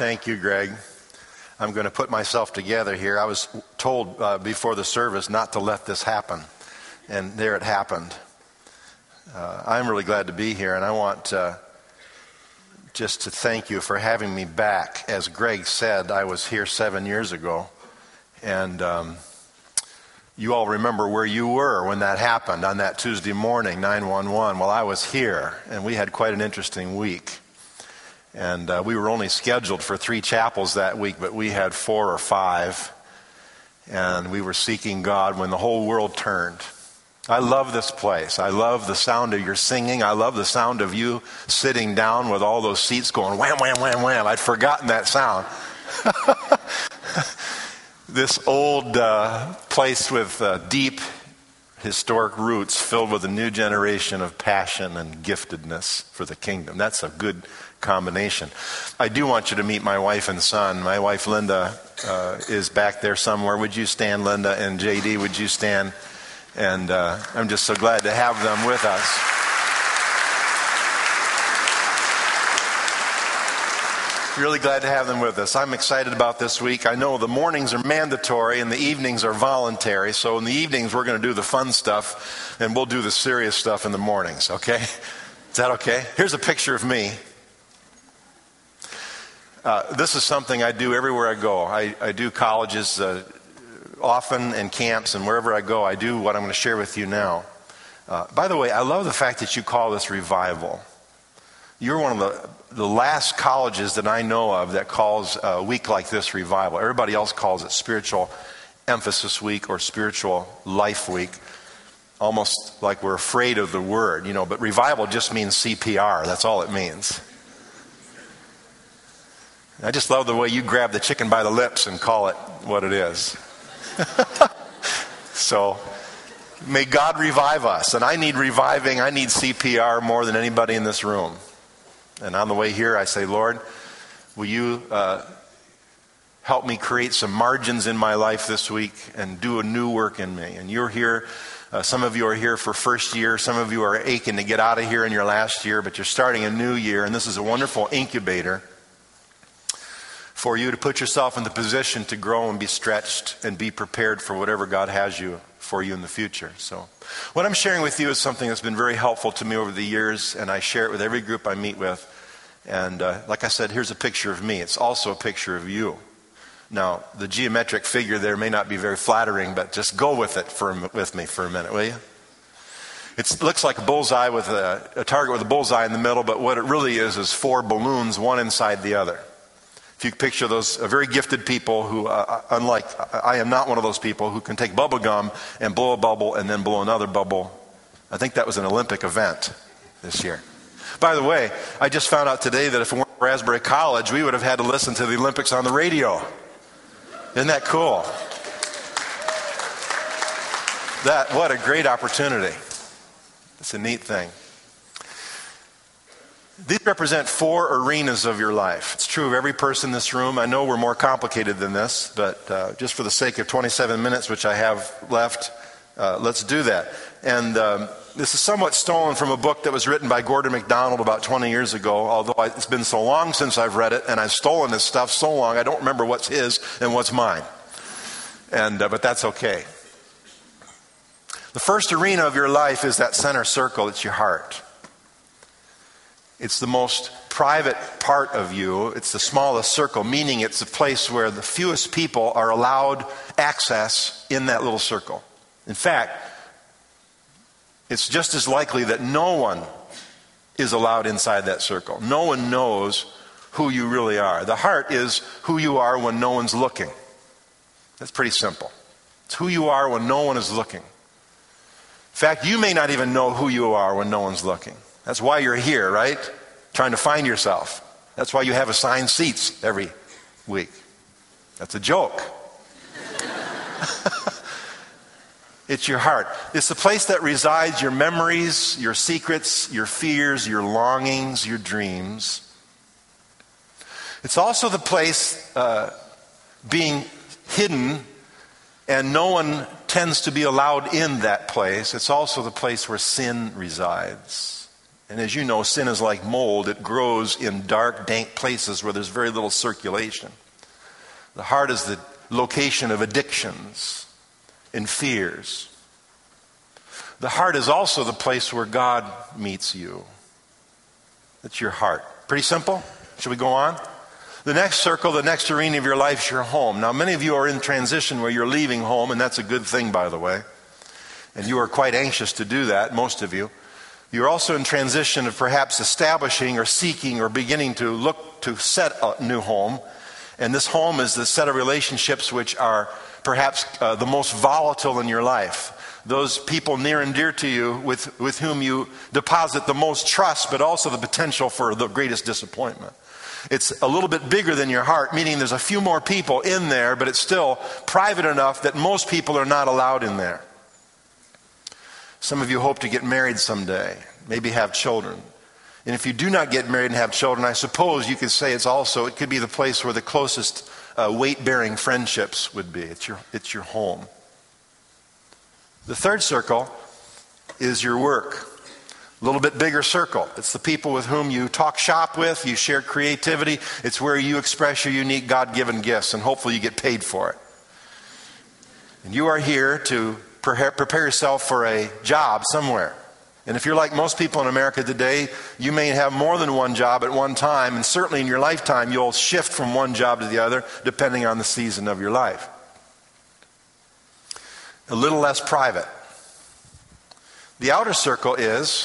Thank you, Greg. I'm going to put myself together here. I was told before the service not to let this happen, and there it happened. I'm really glad to be here, and I want just to thank you for having me back. As Greg said, I was here 7 years ago, and you all remember where you were when that happened on that Tuesday morning, 9/11. Well, I was here, and we had quite an interesting week. And we were only scheduled for 3 chapels that week, but we had 4 or 5. And we were seeking God when the whole world turned. I love this place. I love the sound of your singing. I love the sound of you sitting down with all those seats going wham, wham, wham, wham. I'd forgotten that sound. This old place with deep historic roots filled with a new generation of passion and giftedness for the kingdom. That's a good combination. I do want you to meet my wife and son. My wife, Linda, is back there somewhere. Would you stand, Linda? And JD, would you stand? And I'm just so glad to have them with us. Really glad to have them with us. I'm excited about this week. I know the mornings are mandatory and the evenings are voluntary. So in the evenings, we're going to do the fun stuff and we'll do the serious stuff in the mornings, okay? Is that okay? Here's a picture of me. This is something I do everywhere I go. I do colleges often and camps, and wherever I go, I do what I'm going to share with you now. By the way, I love the fact that you call this revival. You're one of the last colleges that I know of that calls a week like this revival. Everybody else calls it spiritual emphasis week or spiritual life week. Almost like we're afraid of the word, you know, but revival just means CPR. That's all it means. I just love the way you grab the chicken by the lips and call it what it is. So, may God revive us. And I need reviving. I need CPR more than anybody in this room. And on the way here, I say, Lord, will you help me create some margins in my life this week and do a new work in me? And you're here. Some of you are here for first year. Some of you are aching to get out of here in your last year, but you're starting a new year. And this is a wonderful incubator for you to put yourself in the position to grow and be stretched and be prepared for whatever God has for you in the future. So what I'm sharing with you is something that's been very helpful to me over the years, and I share it with every group I meet with. And like I said, here's a picture of me. It's also a picture of you. Now, the geometric figure there may not be very flattering, but just go with it with me for a minute, will you? It looks like a bullseye with a target with a bullseye in the middle, but what it really is 4 balloons, one inside the other. If you picture those very gifted people who, unlike, I am not one of those people who can take bubble gum and blow a bubble and then blow another bubble. I think that was an Olympic event this year. By the way, I just found out today that if we weren't at Asbury College, we would have had to listen to the Olympics on the radio. Isn't that cool? What a great opportunity. It's a neat thing. These represent 4 arenas of your life. It's true of every person in this room. I know we're more complicated than this, but just for the sake of 27 minutes, which I have left, let's do that. And this is somewhat stolen from a book that was written by Gordon MacDonald about 20 years ago, although it's been so long since I've read it, and I've stolen this stuff so long, I don't remember what's his and what's mine. But that's okay. The first arena of your life is that center circle. It's your heart. It's the most private part of you. It's the smallest circle, meaning it's a place where the fewest people are allowed access in that little circle. In fact, it's just as likely that no one is allowed inside that circle. No one knows who you really are. The heart is who you are when no one's looking. That's pretty simple. It's who you are when no one is looking. In fact, you may not even know who you are when no one's looking. That's why you're here, right? Trying to find yourself. That's why you have assigned seats every week. That's a joke. It's your heart. It's the place that resides your memories, your secrets, your fears, your longings, your dreams. It's also the place being hidden, and no one tends to be allowed in that place. It's also the place where sin resides. And as you know, sin is like mold. It grows in dark, dank places where there's very little circulation. The heart is the location of addictions and fears. The heart is also the place where God meets you. That's your heart. Pretty simple? Should we go on? The next circle, the next arena of your life is your home. Now, many of you are in transition where you're leaving home, and that's a good thing, by the way. And you are quite anxious to do that, most of you. You're also in transition of perhaps establishing or seeking or beginning to look to set a new home. And this home is the set of relationships which are perhaps the most volatile in your life. Those people near and dear to you with whom you deposit the most trust, but also the potential for the greatest disappointment. It's a little bit bigger than your heart, meaning there's a few more people in there, but it's still private enough that most people are not allowed in there. Some of you hope to get married someday, maybe have children. And if you do not get married and have children, I suppose you could say it could be the place where the closest weight-bearing friendships would be. It's your home. The third circle is your work. A little bit bigger circle. It's the people with whom you talk shop with, you share creativity. It's where you express your unique God-given gifts, and hopefully you get paid for it. And you are here to prepare yourself for a job somewhere. And if you're like most people in America today, you may have more than one job at one time, and certainly in your lifetime you'll shift from one job to the other depending on the season of your life. A little less private. The outer circle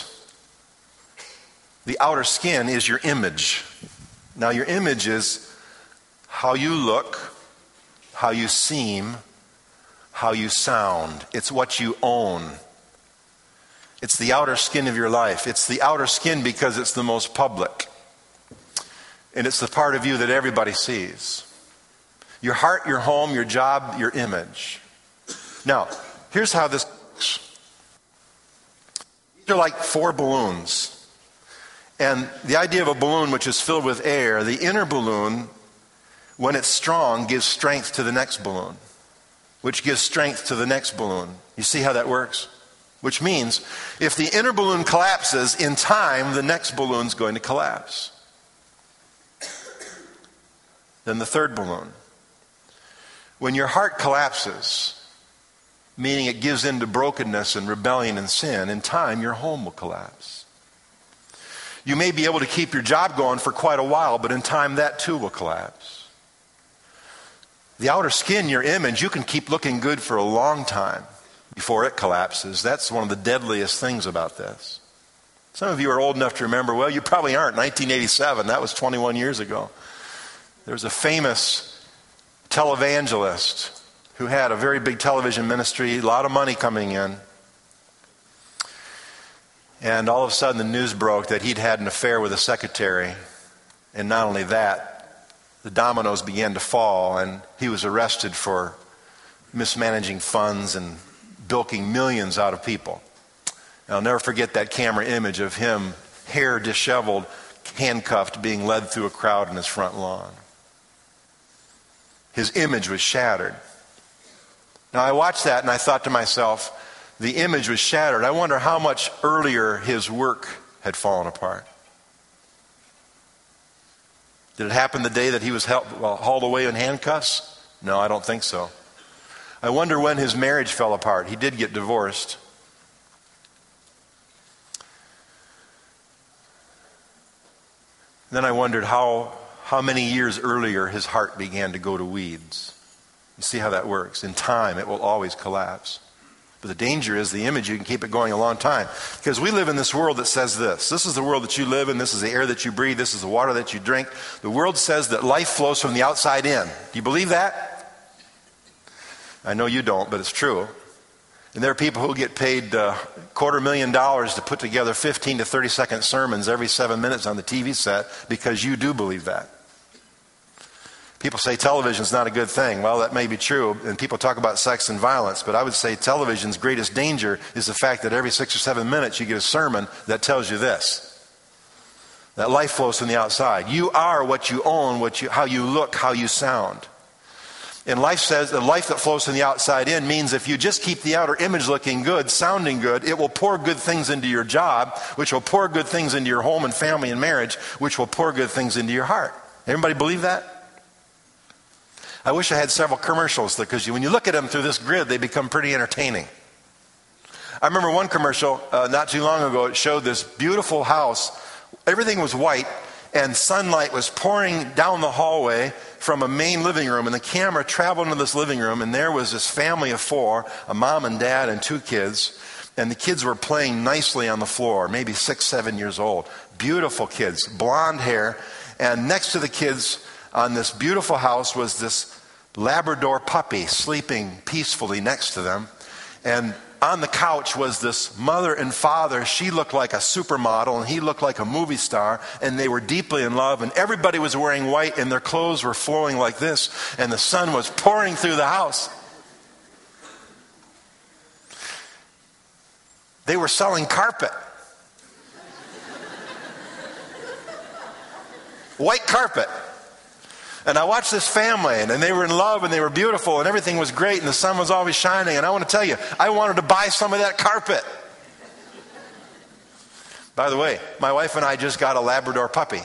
the outer skin is your image. Now your image is how you look, how you seem, how you sound. It's what you own. It's the outer skin of your life. It's the outer skin because it's the most public. And it's the part of you that everybody sees. Your heart, your home, your job, your image. Now, here's how this works. These are like 4 balloons. And the idea of a balloon which is filled with air, the inner balloon, when it's strong, gives strength to the next balloon, which gives strength to the next balloon. You see how that works? Which means if the inner balloon collapses, in time, the next balloon's going to collapse. Then the third balloon. When your heart collapses, meaning it gives in to brokenness and rebellion and sin, in time, your home will collapse. You may be able to keep your job going for quite a while, but in time, that too will collapse. The outer skin, your image, you can keep looking good for a long time before it collapses. That's one of the deadliest things about this. Some of you are old enough to remember, well, you probably aren't. 1987, that was 21 years ago. There was a famous televangelist who had a very big television ministry, a lot of money coming in. And all of a sudden the news broke that he'd had an affair with a secretary. And not only that, the dominoes began to fall, and he was arrested for mismanaging funds and bilking millions out of people. And I'll never forget that camera image of him, hair disheveled, handcuffed, being led through a crowd in his front lawn. His image was shattered. Now I watched that and I thought to myself, the image was shattered. I wonder how much earlier his work had fallen apart. Did it happen the day that he was hauled away in handcuffs? No, I don't think so. I wonder when his marriage fell apart. He did get divorced. Then I wondered how many years earlier his heart began to go to weeds. You see how that works. In time, it will always collapse. But the danger is the image, you can keep it going a long time. Because we live in this world that says this. This is the world that you live in. This is the air that you breathe. This is the water that you drink. The world says that life flows from the outside in. Do you believe that? I know you don't, but it's true. And there are people who get paid $250,000 to put together 15 to 30-second sermons every 7 minutes on the TV set because you do believe that. People say television is not a good thing. Well, that may be true, and people talk about sex and violence, but I would say television's greatest danger is the fact that every 6 or 7 minutes you get a sermon that tells you this, that life flows from the outside. You are what you own, how you look, how you sound. And life says the life that flows from the outside in means if you just keep the outer image looking good, sounding good, it will pour good things into your job, which will pour good things into your home and family and marriage, which will pour good things into your heart. Everybody believe that? I wish I had several commercials because when you look at them through this grid, they become pretty entertaining. I remember one commercial not too long ago. It showed this beautiful house. Everything was white, and sunlight was pouring down the hallway from a main living room, and the camera traveled into this living room, and there was this family of four, a mom and dad and two kids, and the kids were playing nicely on the floor, maybe 6, 7 years old. Beautiful kids, blonde hair, and next to the kids on this beautiful house was this Labrador puppy sleeping peacefully next to them, and on the couch was this mother and father. She looked like a supermodel, and he looked like a movie star, and they were deeply in love, and everybody was wearing white, and their clothes were flowing like this, and the sun was pouring through the house. They were selling carpet. White carpet. And I watched this family, and they were in love, and they were beautiful, and everything was great, and the sun was always shining. And I want to tell you, I wanted to buy some of that carpet. By the way, my wife and I just got a Labrador puppy.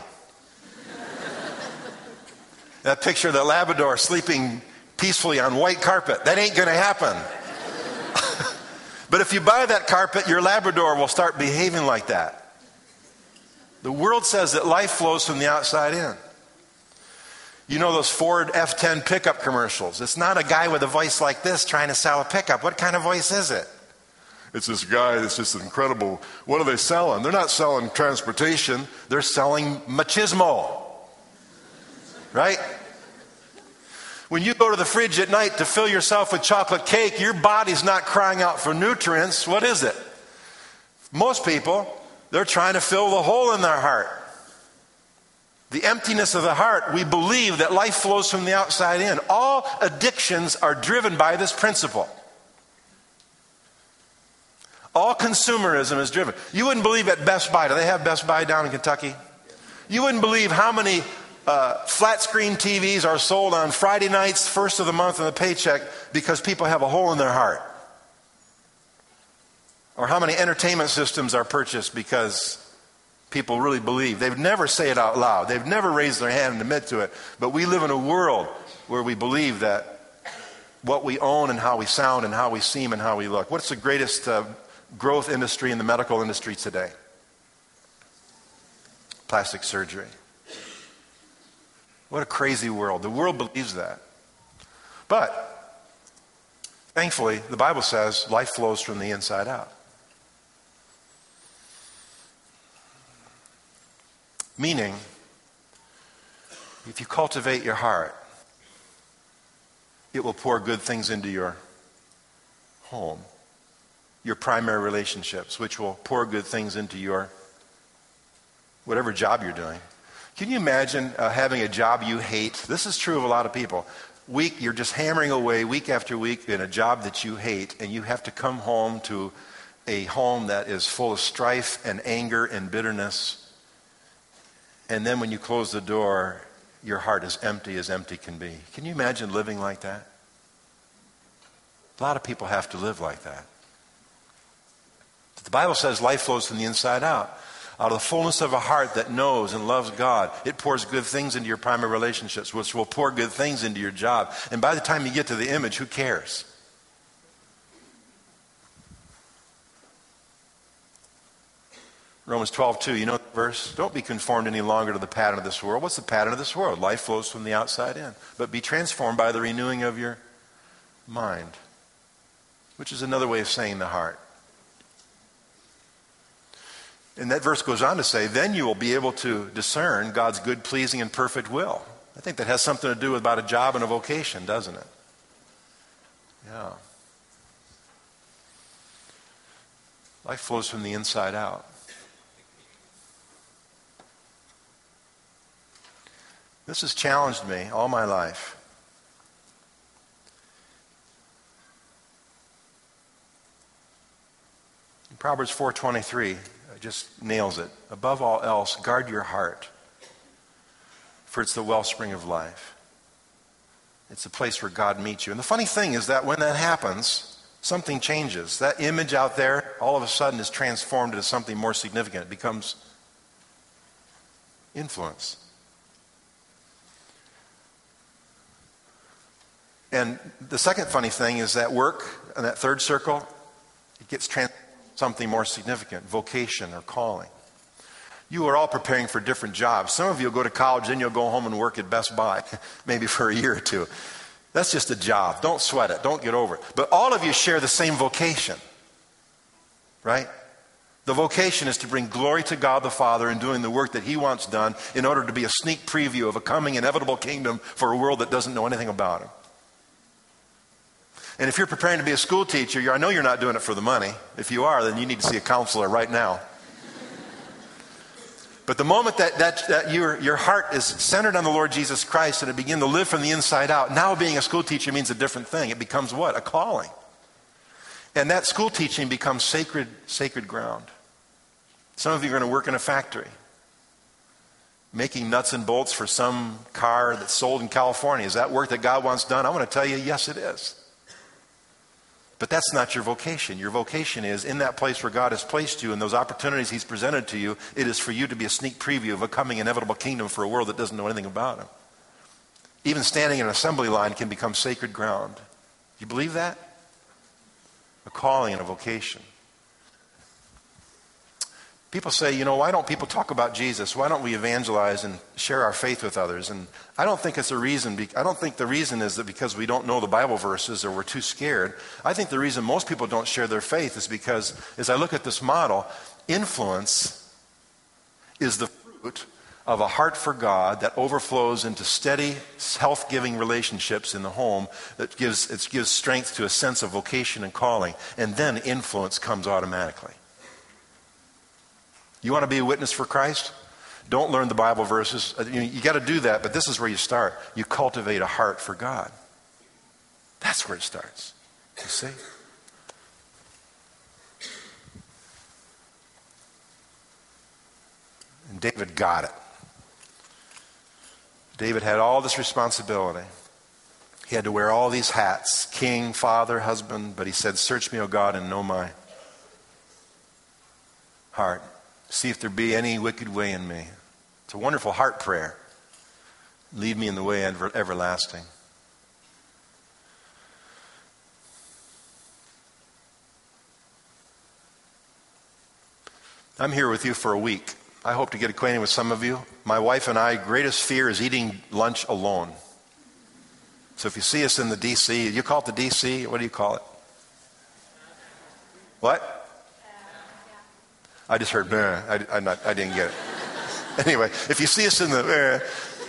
That picture of the Labrador sleeping peacefully on white carpet, that ain't going to happen. But if you buy that carpet, your Labrador will start behaving like that. The world says that life flows from the outside in. You know those Ford F-10 pickup commercials. It's not a guy with a voice like this trying to sell a pickup. What kind of voice is it? It's this guy that's just incredible. What are they selling? They're not selling transportation. They're selling machismo. Right? When you go to the fridge at night to fill yourself with chocolate cake, your body's not crying out for nutrients. What is it? Most people, they're trying to fill the hole in their heart. The emptiness of the heart. We believe that life flows from the outside in. All addictions are driven by this principle. All consumerism is driven. You wouldn't believe at Best Buy. Do they have Best Buy down in Kentucky? You wouldn't believe how many flat screen TVs are sold on Friday nights, first of the month of the paycheck, because people have a hole in their heart. Or how many entertainment systems are purchased because people really believe. They'd never say it out loud. They've never raised their hand and admit to it. But we live in a world where we believe that what we own and how we sound and how we seem and how we look. What's the greatest growth industry in the medical industry today? Plastic surgery. What a crazy world. The world believes that. But thankfully, the Bible says life flows from the inside out. Meaning, if you cultivate your heart, it will pour good things into your home, your primary relationships, which will pour good things into your whatever job you're doing. Can you imagine having a job you hate? This is true of a lot of people. You're just hammering away week after week in a job that you hate, and you have to come home to a home that is full of strife and anger and bitterness. And then when you close the door, your heart is empty as empty can be. Can you imagine living like that? A lot of people have to live like that. But the Bible says life flows from the inside out. Out of the fullness of a heart that knows and loves God, it pours good things into your primary relationships, which will pour good things into your job. And by the time you get to the image, who cares? Romans 12:2, you know the verse? Don't be conformed any longer to the pattern of this world. What's the pattern of this world? Life flows from the outside in. But be transformed by the renewing of your mind, which is another way of saying the heart. And that verse goes on to say, then you will be able to discern God's good, pleasing, and perfect will. I think that has something to do about a job and a vocation, doesn't it? Yeah. Life flows from the inside out. This has challenged me all my life. In Proverbs 4:23, it just nails it. Above all else, guard your heart, for it's the wellspring of life. It's a place where God meets you. And the funny thing is that when that happens, something changes. That image out there all of a sudden is transformed into something more significant. It becomes influence. And the second funny thing is that work, in that third circle, it gets transformed into something more significant, vocation or calling. You are all preparing for different jobs. Some of you will go to college, then you'll go home and work at Best Buy, maybe for a year or two. That's just a job. Don't sweat it. Don't get over it. But all of you share the same vocation, right? The vocation is to bring glory to God the Father in doing the work that He wants done in order to be a sneak preview of a coming inevitable kingdom for a world that doesn't know anything about Him. And if you're preparing to be a school teacher, I know you're not doing it for the money. If you are, then you need to see a counselor right now. But the moment that your heart is centered on the Lord Jesus Christ and it begins to live from the inside out, now being a school teacher means a different thing. It becomes what? A calling. And that school teaching becomes sacred ground. Some of you are going to work in a factory, making nuts and bolts for some car that's sold in California. Is that work that God wants done? I want to tell you, yes, it is. But that's not your vocation. Your vocation is in that place where God has placed you and those opportunities He's presented to you, it is for you to be a sneak preview of a coming inevitable kingdom for a world that doesn't know anything about Him. Even standing in an assembly line can become sacred ground. Do you believe that? A calling and a vocation. People say, why don't people talk about Jesus? Why don't we evangelize and share our faith with others? And I don't think it's a reason. I don't think the reason is that because we don't know the Bible verses or we're too scared. I think the reason most people don't share their faith is because, as I look at this model, influence is the fruit of a heart for God that overflows into steady, health-giving relationships in the home that gives strength to a sense of vocation and calling. And then influence comes automatically. You want to be a witness for Christ? Don't learn the Bible verses. You got to do that, but this is where you start. You cultivate a heart for God. That's where it starts. You see? And David got it. David had all this responsibility. He had to wear all these hats, king, father, husband, but he said, "Search me, O God, and know my heart. See if there be any wicked way in me." It's a wonderful heart prayer. Lead me in the way everlasting. I'm here with you for a week. I hope to get acquainted with some of you. My wife and I, greatest fear is eating lunch alone. So if you see us in the DC, you call it the DC? What do you call it? What? I just heard, I didn't get it. Anyway, if you see us in the,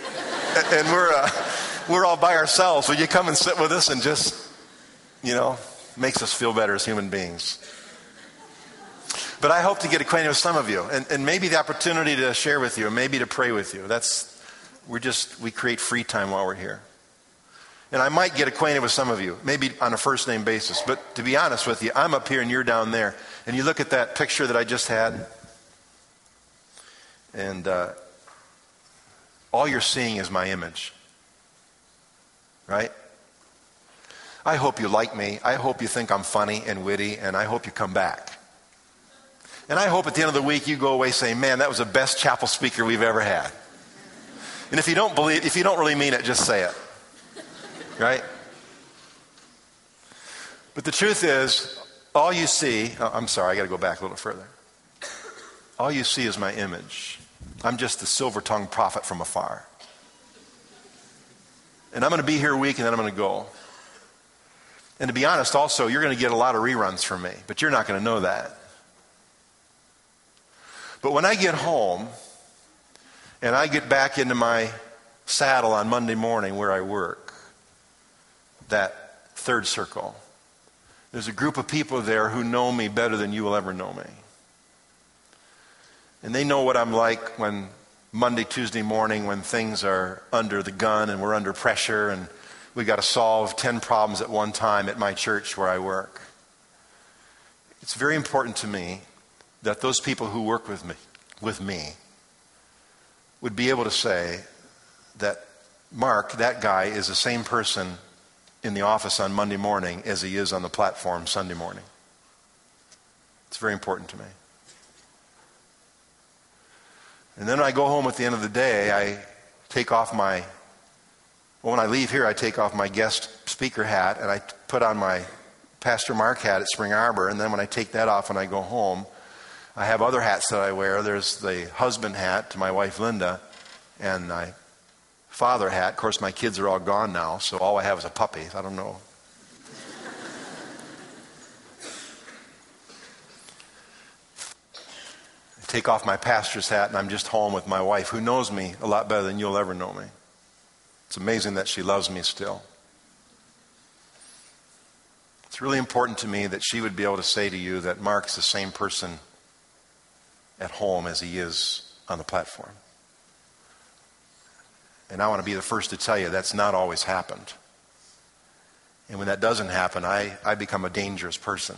and we're all by ourselves, will you come and sit with us and just, makes us feel better as human beings. But I hope to get acquainted with some of you, and maybe the opportunity to share with you, and maybe to pray with you. We create free time while we're here. And I might get acquainted with some of you, maybe on a first name basis. But to be honest with you, I'm up here and you're down there. And you look at that picture that I just had, and all you're seeing is my image. Right? I hope you like me. I hope you think I'm funny and witty, and I hope you come back. And I hope at the end of the week you go away saying, "Man, that was the best chapel speaker we've ever had." And if you don't really mean it, just say it. Right? But the truth is, all you see, I'm sorry, I got to go back a little further. All you see is my image. I'm just the silver-tongued prophet from afar. And I'm going to be here a week and then I'm going to go. And to be honest also, you're going to get a lot of reruns from me, but you're not going to know that. But when I get home and I get back into my saddle on Monday morning where I work, that third circle, there's a group of people there who know me better than you will ever know me. And they know what I'm like when Monday, Tuesday morning, when things are under the gun and we're under pressure and we got to solve 10 problems at one time at my church where I work. It's very important to me that those people who work with me would be able to say that Mark, that guy, is the same person in the office on Monday morning as he is on the platform Sunday morning. It's very important to me. And then when I go home at the end of the day, when I leave here, I take off my guest speaker hat and I put on my Pastor Mark hat at Spring Arbor. And then when I take that off and I go home, I have other hats that I wear. There's the husband hat to my wife Linda and my father hat. Of course, my kids are all gone now, so all I have is a puppy. I don't know. I take off my pastor's hat and I'm just home with my wife, who knows me a lot better than you'll ever know me. It's amazing that she loves me still. It's really important to me that she would be able to say to you that Mark's the same person at home as he is on the platform. And I want to be the first to tell you that's not always happened. And when that doesn't happen, I become a dangerous person.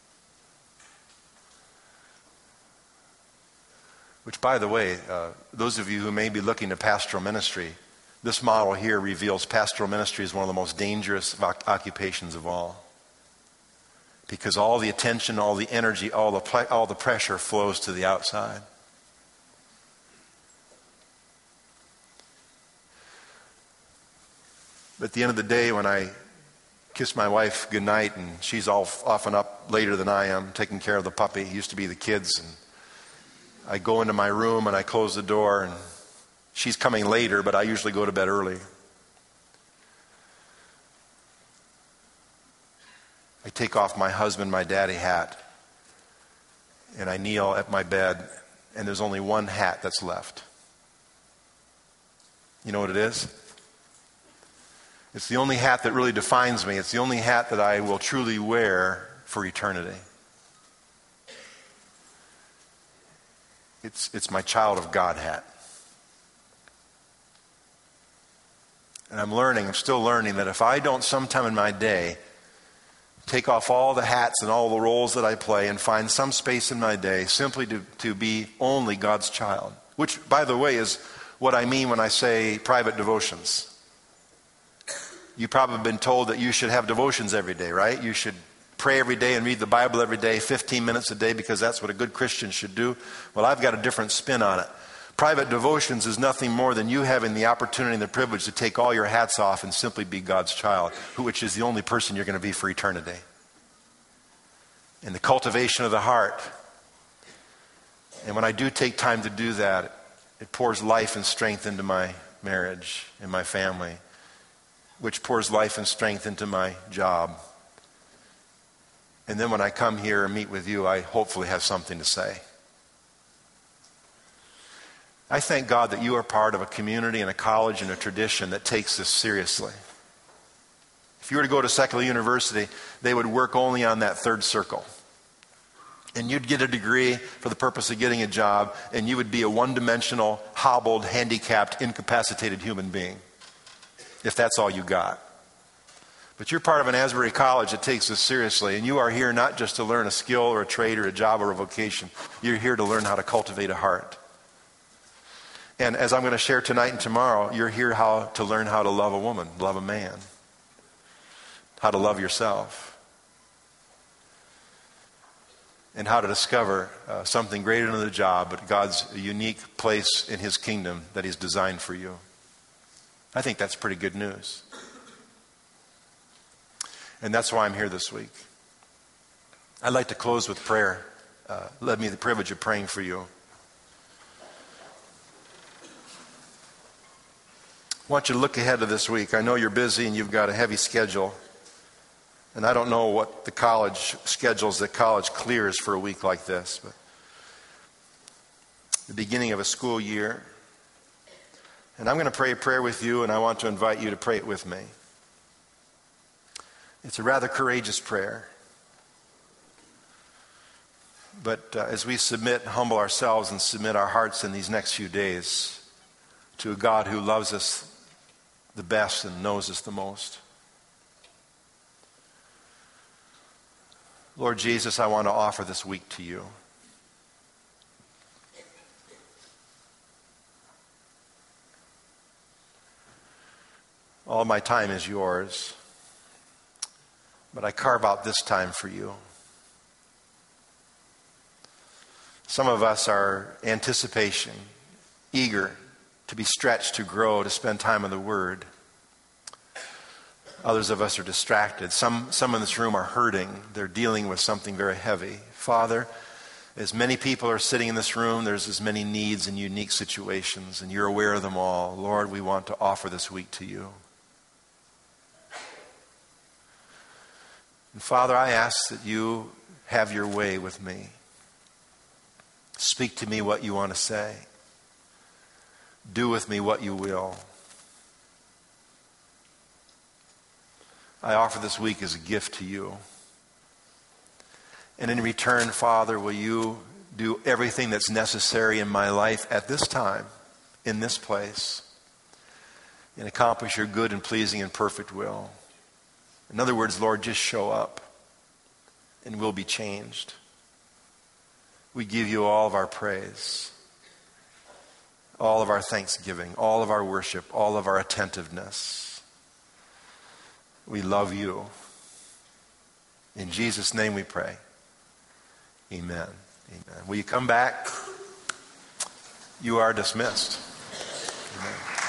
Which, by the way, those of you who may be looking to pastoral ministry, this model here reveals pastoral ministry is one of the most dangerous occupations of all. Because all the attention, all the energy, all the pressure flows to the outside. But at the end of the day, when I kiss my wife goodnight and she's often up later than I am, taking care of the puppy, it used to be the kids, and I go into my room and I close the door, and she's coming later, but I usually go to bed early. I take off my husband, my daddy hat, and I kneel at my bed, and there's only one hat that's left. You know what it is? It's the only hat that really defines me. It's the only hat that I will truly wear for eternity. It's my child of God hat. And I'm still learning that if I don't sometime in my day take off all the hats and all the roles that I play and find some space in my day simply to be only God's child, which, by the way, is what I mean when I say private devotions. You've probably been told that you should have devotions every day, right? You should pray every day and read the Bible every day, 15 minutes a day, because that's what a good Christian should do. Well, I've got a different spin on it. Private devotions is nothing more than you having the opportunity and the privilege to take all your hats off and simply be God's child, which is the only person you're going to be for eternity. And the cultivation of the heart. And when I do take time to do that, it pours life and strength into my marriage and my family, which pours life and strength into my job. And then when I come here and meet with you, I hopefully have something to say. I thank God that you are part of a community and a college and a tradition that takes this seriously. If you were to go to secular university, they would work only on that third circle. And you'd get a degree for the purpose of getting a job, and you would be a one-dimensional, hobbled, handicapped, incapacitated human being, if that's all you got. But you're part of an Asbury College that takes this seriously, and you are here not just to learn a skill or a trade or a job or a vocation. You're here to learn how to cultivate a heart. And as I'm going to share tonight and tomorrow, you're here to learn how to love a woman, love a man, how to love yourself, and how to discover something greater than the job, but God's unique place in His kingdom that He's designed for you. I think that's pretty good news. And that's why I'm here this week. I'd like to close with prayer. Let me the privilege of praying for you. I want you to look ahead to this week. I know you're busy and you've got a heavy schedule. And I don't know what the college schedules that college clears for a week like this. But the beginning of a school year. And I'm going to pray a prayer with you, and I want to invite you to pray it with me. It's a rather courageous prayer. But as we submit and humble ourselves and submit our hearts in these next few days to a God who loves us the best and knows us the most. Lord Jesus, I want to offer this week to you. All my time is yours, but I carve out this time for you. Some of us are anticipation, eager to be stretched, to grow, to spend time in the Word. Others of us are distracted. Some in this room are hurting. They're dealing with something very heavy. Father, as many people are sitting in this room, there's as many needs and unique situations, and you're aware of them all. Lord, we want to offer this week to you. And Father, I ask that you have your way with me. Speak to me what you want to say. Do with me what you will. I offer this week as a gift to you. And in return, Father, will you do everything that's necessary in my life at this time, in this place, and accomplish your good and pleasing and perfect will. In other words, Lord, just show up and we'll be changed. We give you all of our praise, all of our thanksgiving, all of our worship, all of our attentiveness. We love you. In Jesus' name we pray. Amen. Amen. Will you come back? You are dismissed. Amen.